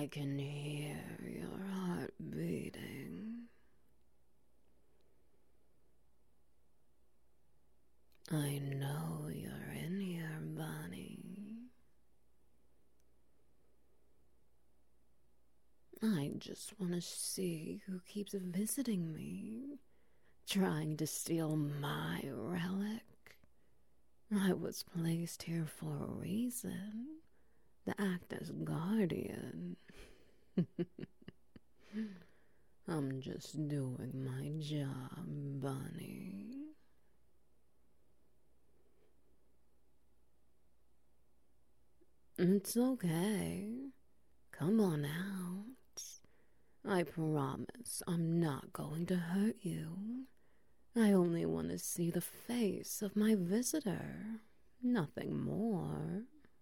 I can hear your heart beating. I know you're in here, Bunny. I just want to see who keeps visiting me, trying to steal my relic. I was placed here for a reason, to act as guardian. I'm just doing my job, Bunny. It's okay. Come on out. I promise I'm not going to hurt you. I only want to see the face of my visitor. Nothing more.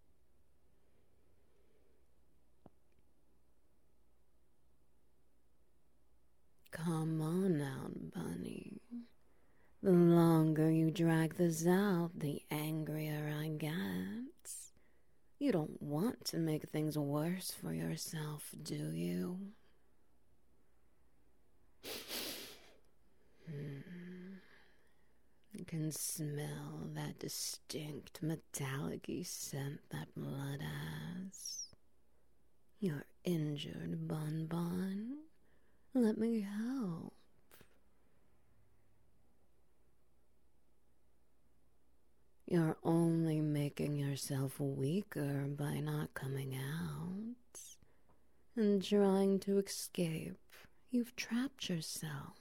Come on out, Bunny. The longer you drag this out, the angrier I get. You don't want to make things worse for yourself, do you? You can smell that distinct metallic-y scent that blood has. You're injured, Bun Bun. Let me help. You're only making yourself weaker by not coming out. And trying to escape, you've trapped yourself.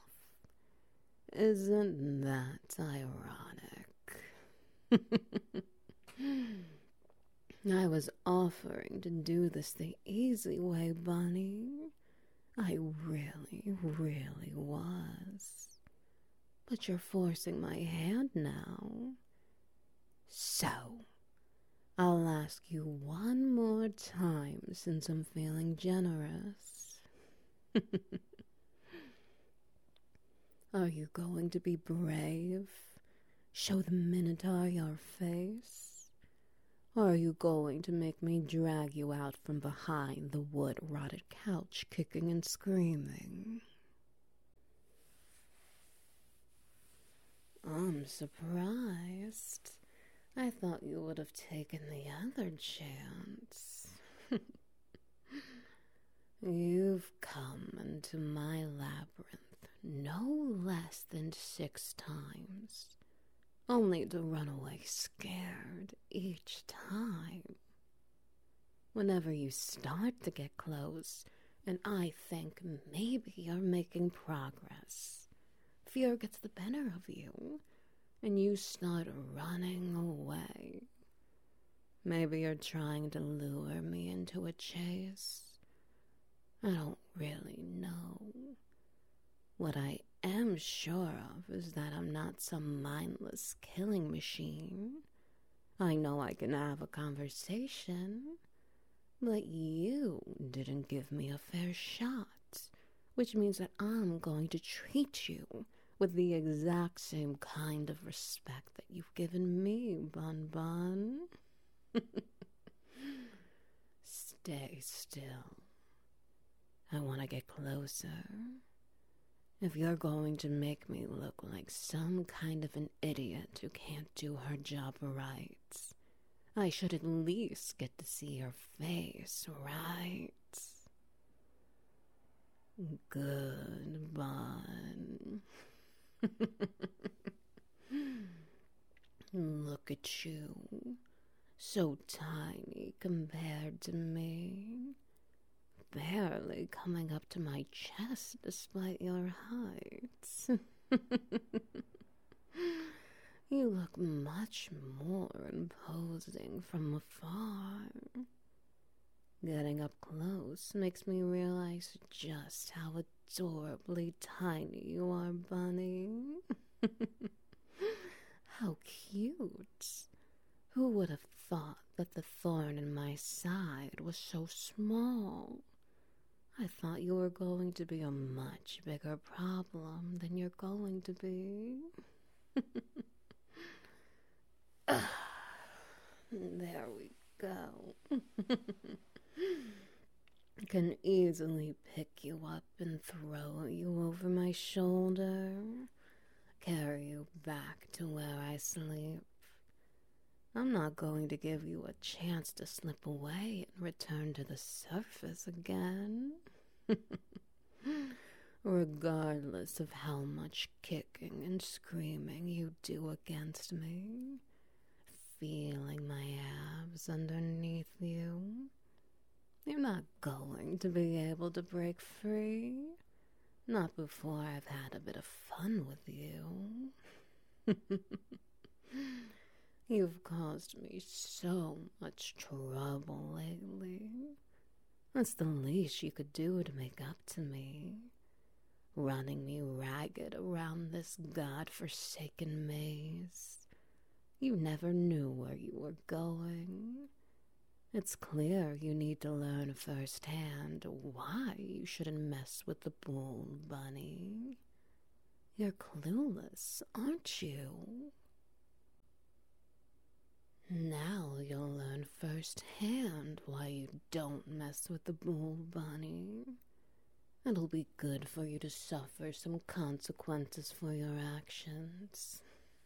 Isn't that ironic? I was offering to do this the easy way, Bunny. I really, really was. But you're forcing my hand now. So, I'll ask you one more time since I'm feeling generous. Are you going to be brave? Show the Minotaur your face? Or are you going to make me drag you out from behind the wood-rotted couch, kicking and screaming? I'm surprised. I thought you would have taken the other chance. You've come into my labyrinth no less than 6 times, only to run away scared each time. Whenever you start to get close, and I think maybe you're making progress, fear gets the better of you, and you start running away. Maybe you're trying to lure me into a chase. I don't really know. What I am sure of is that I'm not some mindless killing machine. I know I can have a conversation, but you didn't give me a fair shot, which means that I'm going to treat you with the exact same kind of respect that you've given me, Bun Bun. Stay still. I want to get closer. If you're going to make me look like some kind of an idiot who can't do her job right, I should at least get to see your face, right? Good, Bun. Look at you, so tiny compared to me, barely coming up to my chest despite your height. You look much more imposing from afar. Getting up close makes me realize just how adorably tiny you are, Bunny. How cute. Who would have thought that the thorn in my side was so small? I thought you were going to be a much bigger problem than you're going to be. There we go. can easily pick you up and throw you over my shoulder, carry you back to where I sleep. I'm not going to give you a chance to slip away and return to the surface again. Regardless of how much kicking and screaming you do against me, feeling my abs underneath you, you're not going to be able to break free. Not before I've had a bit of fun with you. You've caused me so much trouble lately. That's the least you could do to make up to me. Running me ragged around this god-forsaken maze. You never knew where you were going. It's clear you need to learn firsthand why you shouldn't mess with the bull bunny. You're clueless, aren't you? Now you'll learn firsthand why you don't mess with the bull bunny. It'll be good for you to suffer some consequences for your actions.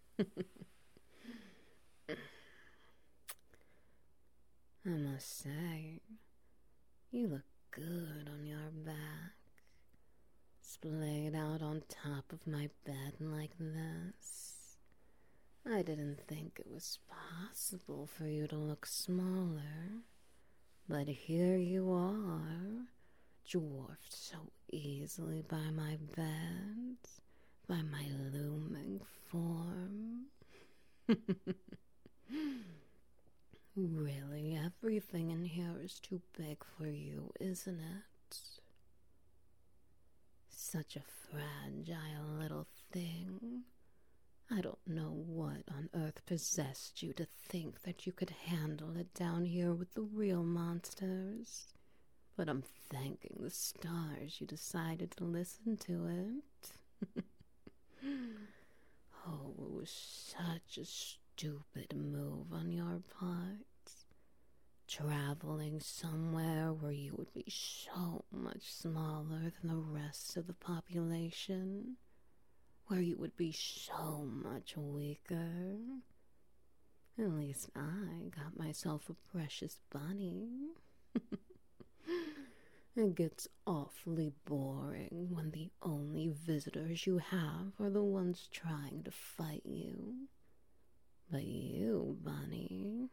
I must say, you look good on your back, splayed out on top of my bed like this. I didn't think it was possible for you to look smaller, but here you are, dwarfed so easily by my bed, by my looming form. Really, everything in here is too big for you, isn't it? Such a fragile little thing. I don't know what on earth possessed you to think that you could handle it down here with the real monsters. But I'm thanking the stars you decided to listen to it. Oh, it was such a stupid move on your part. Traveling somewhere where you would be so much smaller than the rest of the population. Where you would be so much weaker. At least I got myself a precious bunny. It gets awfully boring when the only visitors you have are the ones trying to fight you. But you, bunny,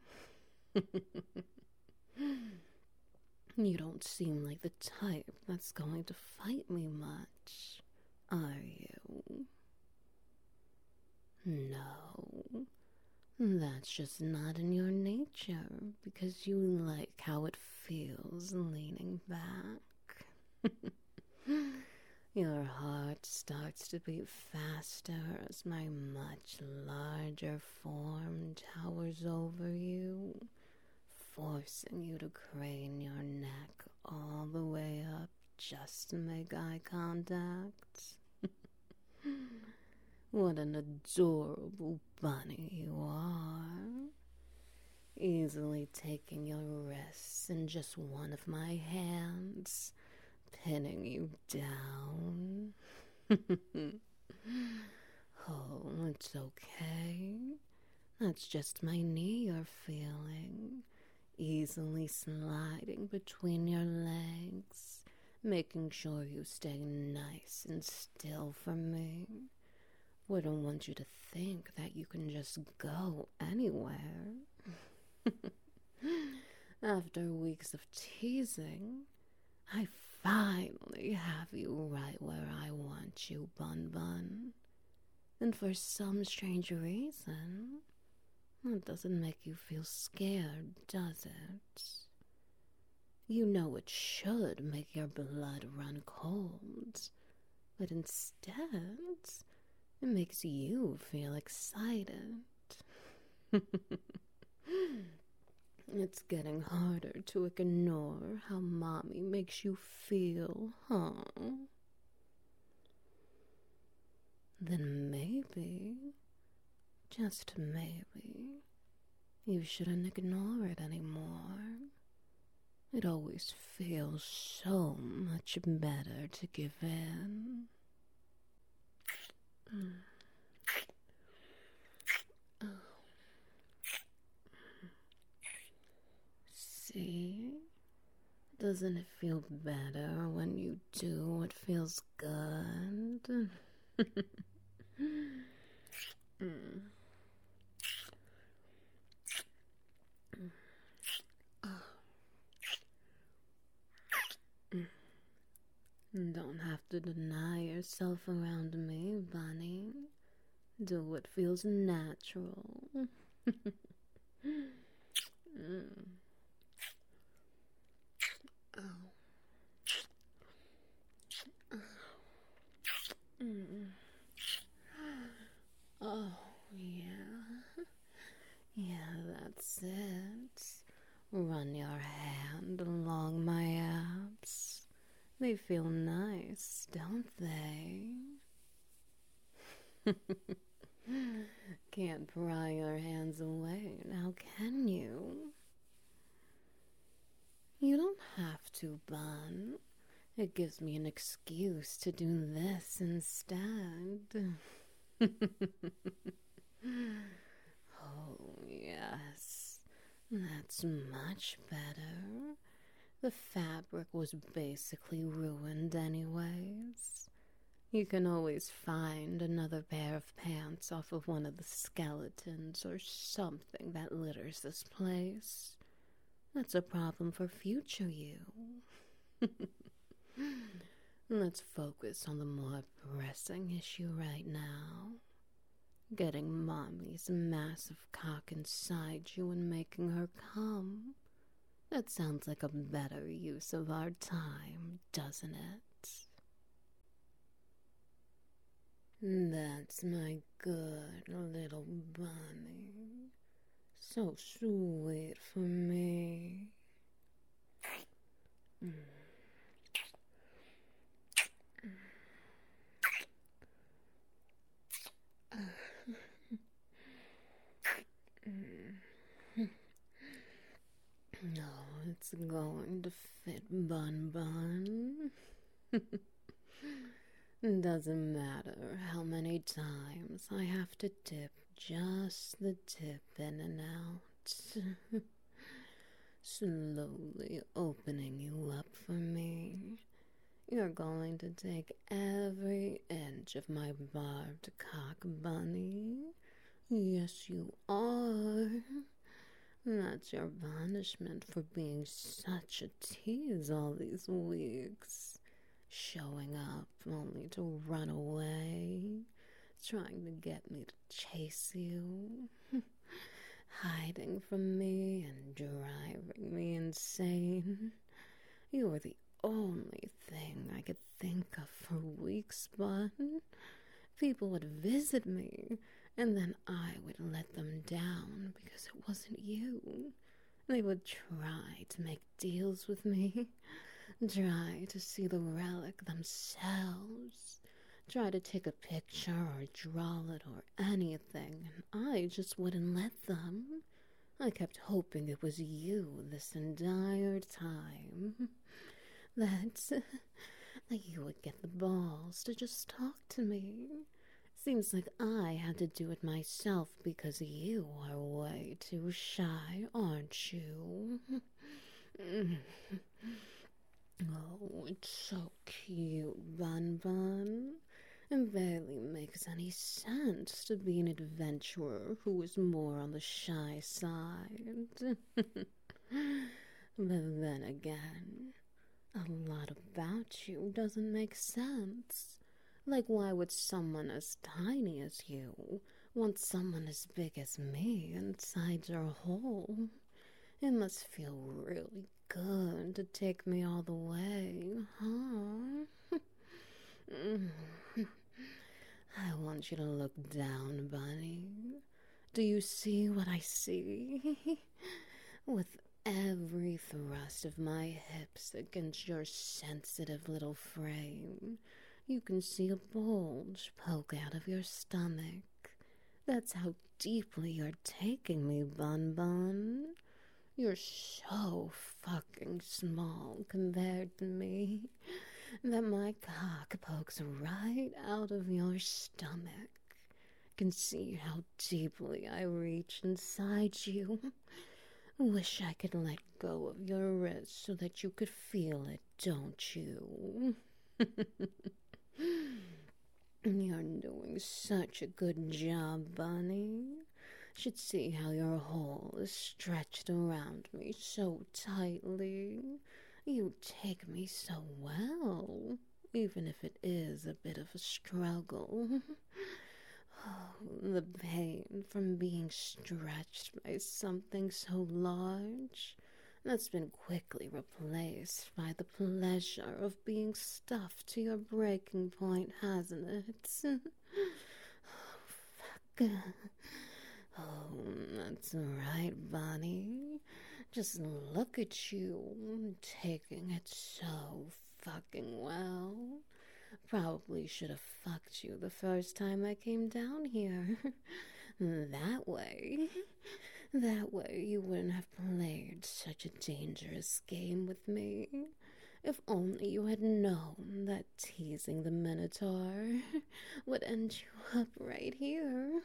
you don't seem like the type that's going to fight me much, are you? No, that's just not in your nature, because you like how it feels leaning back. Your heart starts to beat faster as my much larger form towers over you, forcing you to crane your neck all the way up just to make eye contact. What an adorable bunny you are. Easily taking your wrists in just one of my hands, pinning you down. Oh, it's okay. That's just my knee you're feeling, easily sliding between your legs, making sure you stay nice and still for me. Wouldn't want you to think that you can just go anywhere. After weeks of teasing, I finally have you right where I want you, Bun Bun. And for some strange reason, that doesn't make you feel scared, does it? You know it should make your blood run cold, but instead, it makes you feel excited. It's getting harder to ignore how Mommy makes you feel, huh? Then maybe, just maybe, you shouldn't ignore it anymore. It always feels so much better to give in. See? Doesn't it feel better when you do what feels good? Don't have to deny yourself around me, Bunny. Do what feels natural. Oh, yeah. Yeah, that's it. Run your hand along my abs. They feel nice, don't they? Can't pry your hands away, now can you? You don't have to, Bun. It gives me an excuse to do this instead. Oh, yes. That's much better. The fabric was basically ruined anyways. You can always find another pair of pants off of one of the skeletons or something that litters this place. That's a problem for future you. Let's focus on the more pressing issue right now. Getting Mommy's massive cock inside you and making her come. That sounds like a better use of our time, doesn't it? That's my good little bunny. So sweet for me. No, it's going to fit, Bun Bun. Doesn't matter how many times I have to dip just the tip in and out. Slowly opening you up for me. You're going to take every inch of my barbed cock, Bunny. Yes, you are. That's your punishment for being such a tease all these weeks. Showing up only to run away. Trying to get me to chase you. Hiding from me and driving me insane. You were the only thing I could think of for weeks, Bun. People would visit me, and then I would let them down because it wasn't you. They would try to make deals with me, try to see the relic themselves, try to take a picture or draw it or anything, and I just wouldn't let them. I kept hoping it was you this entire time. That you would get the balls to just talk to me. Seems like I had to do it myself because you are way too shy, aren't you? Oh, it's so cute, Bun Bun. It barely makes any sense to be an adventurer who is more on the shy side. But then again, a lot about you doesn't make sense. Like, why would someone as tiny as you want someone as big as me inside your hole? It must feel really good to take me all the way, huh? I want you to look down, Bunny. Do you see what I see? With every thrust of my hips against your sensitive little frame, you can see a bulge poke out of your stomach. That's how deeply you're taking me, Bun Bun. You're so fucking small compared to me that my cock pokes right out of your stomach. Can see how deeply I reach inside you. Wish I could let go of your wrist so that you could feel it, don't you? You're doing such a good job, Bunny. Should see how your hole is stretched around me so tightly. You take me so well, even if it is a bit of a struggle. Oh, the pain from being stretched by something so large that's been quickly replaced by the pleasure of being stuffed to your breaking point, hasn't it? Fuck. Oh, that's right, Bonnie. Just look at you, taking it so fucking well. Probably should have fucked you the first time I came down here. That way you wouldn't have played such a dangerous game with me. If only you had known that teasing the Minotaur would end you up right here.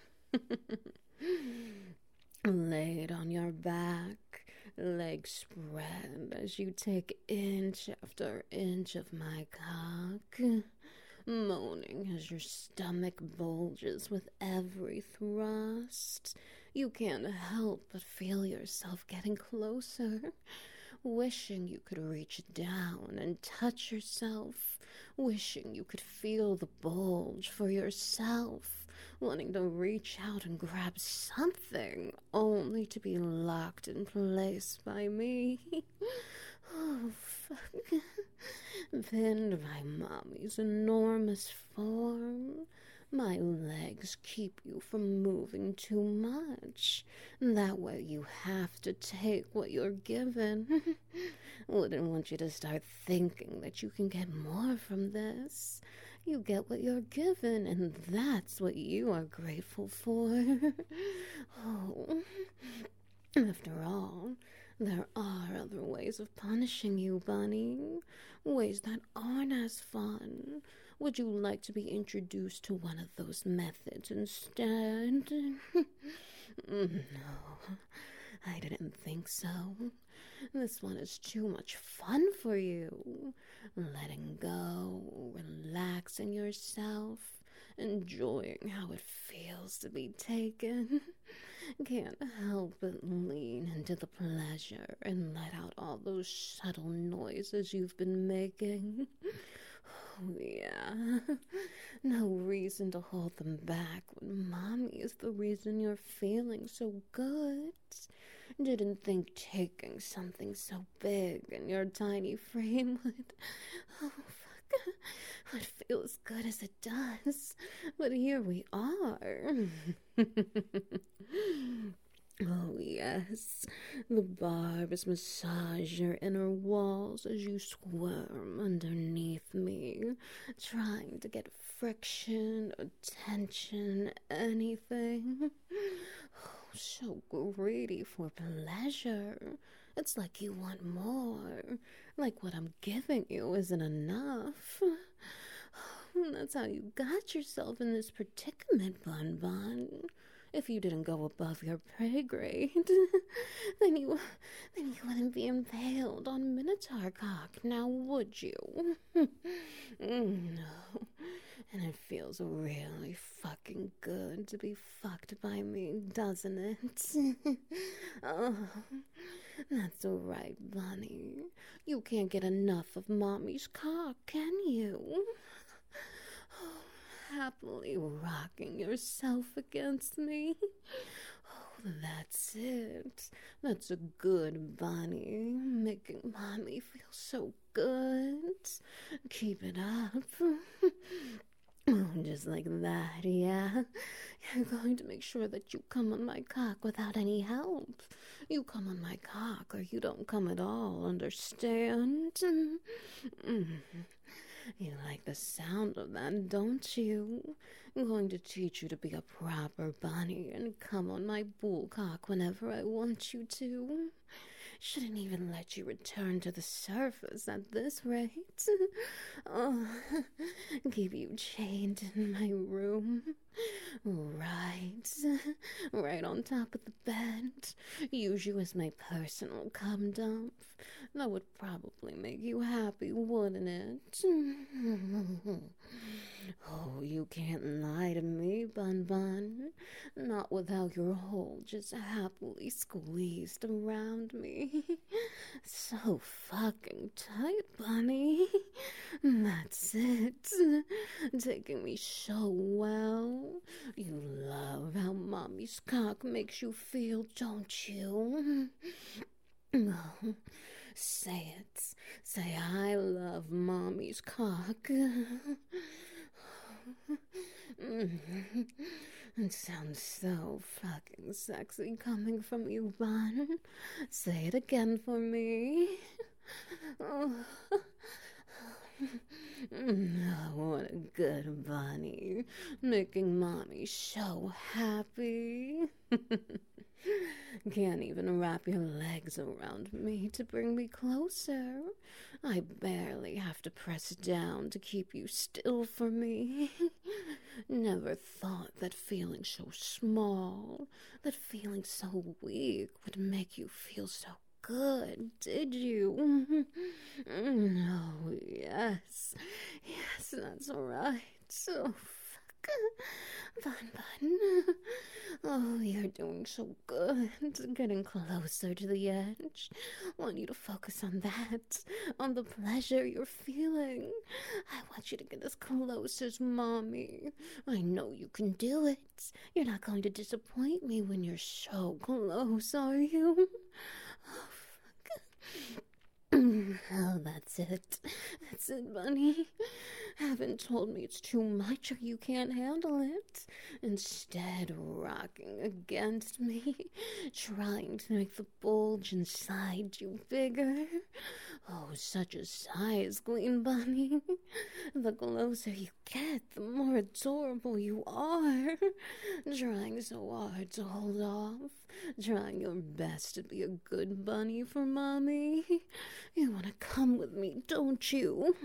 Laid on your back, legs spread as you take inch after inch of my cock, moaning as your stomach bulges with every thrust. You can't help but feel yourself getting closer, wishing you could reach down and touch yourself, wishing you could feel the bulge for yourself, wanting to reach out and grab something, only to be locked in place by me. Oh, fuck. Pinned by Mommy's enormous form. My legs keep you from moving too much. That way you have to take what you're given. Wouldn't want you to start thinking that you can get more from this. You get what you're given, and that's what you are grateful for. Oh, after all, there are other ways of punishing you, Bunny. Ways that aren't as fun. Would you like to be introduced to one of those methods instead? No, I didn't think so. This one is too much fun for you. Letting go, relaxing yourself, enjoying how it feels to be taken. Can't help but lean into the pleasure and let out all those subtle noises you've been making. Oh, yeah. No reason to hold them back when Mommy is the reason you're feeling so good. Didn't think taking something so big in your tiny frame would... Oh, fuck. Would feel as good as it does. But here we are. Oh, yes. The barbs massage your inner walls as you squirm underneath me, trying to get friction or tension, anything. Oh, so greedy for pleasure. It's like you want more. Like what I'm giving you isn't enough. That's how you got yourself in this predicament, Bun Bun. If you didn't go above your pay grade, then you wouldn't be impaled on Minotaur cock, now would you? No. And it feels really fucking good to be fucked by me, doesn't it? Oh, that's right, Bunny. You can't get enough of Mommy's cock, can you? Happily rocking yourself against me. Oh, that's it. That's a good Bunny, making Mommy feel so good. Keep it up. Oh, just like that, yeah. You're going to make sure that you come on my cock without any help. You come on my cock or you don't come at all, understand? You like the sound of that, don't you? I'm going to teach you to be a proper bunny and come on my bullcock whenever I want you to. Shouldn't even let you return to the surface at this rate. Oh, keep you chained in my room. Right on top of the bed. Use you as my personal cum dump. That would probably make you happy, wouldn't it? Oh, you can't lie to me, Bun Bun. Not without your hole just happily squeezed around me. So fucking tight, Bunny. That's it. Taking me so well. You love how Mommy's cock makes you feel, don't you? Oh, say it. Say I love Mommy's cock. It sounds so fucking sexy coming from you, Bun. Say it again for me. Oh, what a good bunny. Making Mommy so happy. Can't even wrap your legs around me to bring me closer. I barely have to press down to keep you still for me. Never thought that feeling so small, that feeling so weak would make you feel so good, did you? Oh, yes. Yes, that's right. Oh, fuck. Bun Bun. Oh, you're doing so good. Getting closer to the edge. Want you to focus on that, on the pleasure you're feeling. I want you to get as close as Mommy. I know you can do it. You're not going to disappoint me when you're so close, are you? Oh, fuck. Oh, that's it. That's it, Bunny. Haven't told me it's too much or you can't handle it. Instead, rocking against me, trying to make the bulge inside you bigger. Oh, such a size, Queen Bunny. The closer you get, the more adorable you are. Trying so hard to hold off. Trying your best to be a good bunny for Mommy. You want to come with me, don't you?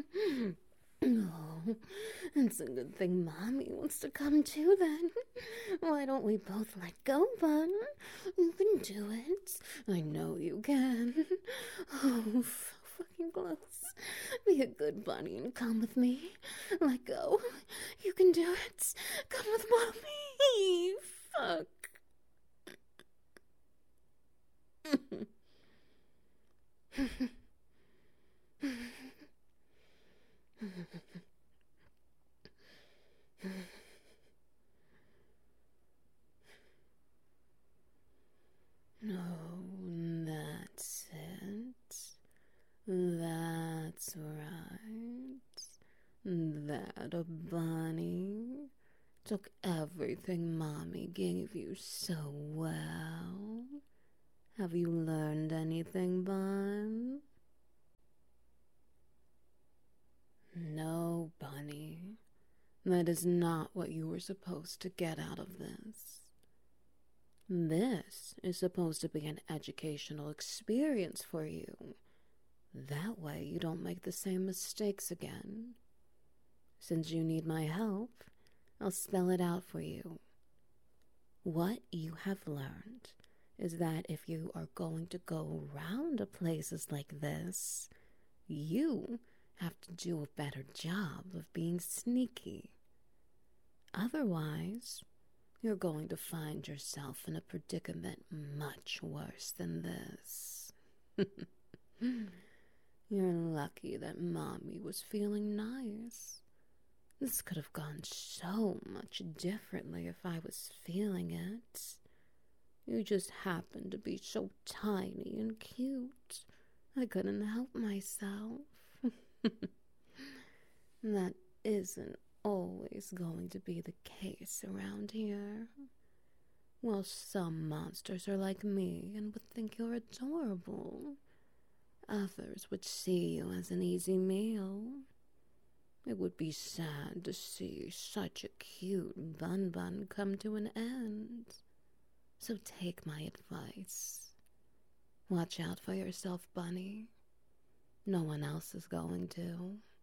Oh, it's a good thing Mommy wants to come too, then. Why don't we both let go, Bun? You can do it. I know you can. Oh, so fucking close. Be a good bunny and come with me. Let go. You can do it. Come with Mommy. Fuck. No, that's it. That's right. That a bunny took everything Mommy gave you so well. Have you learned anything, Bun? No, Bunny. That is not what you were supposed to get out of this. This is supposed to be an educational experience for you. That way you don't make the same mistakes again. Since you need my help, I'll spell it out for you. What you have learned is that if you are going to go around to places like this, you have to do a better job of being sneaky. Otherwise, you're going to find yourself in a predicament much worse than this. You're lucky that Mommy was feeling nice. This could have gone so much differently if I was feeling it. You just happened to be so tiny and cute. I couldn't help myself. That isn't always going to be the case around here. Well, some monsters are like me and would think you're adorable. Others would see you as an easy meal. It would be sad to see such a cute Bun Bun come to an end. So take my advice. Watch out for yourself, Bunny. No one else is going to.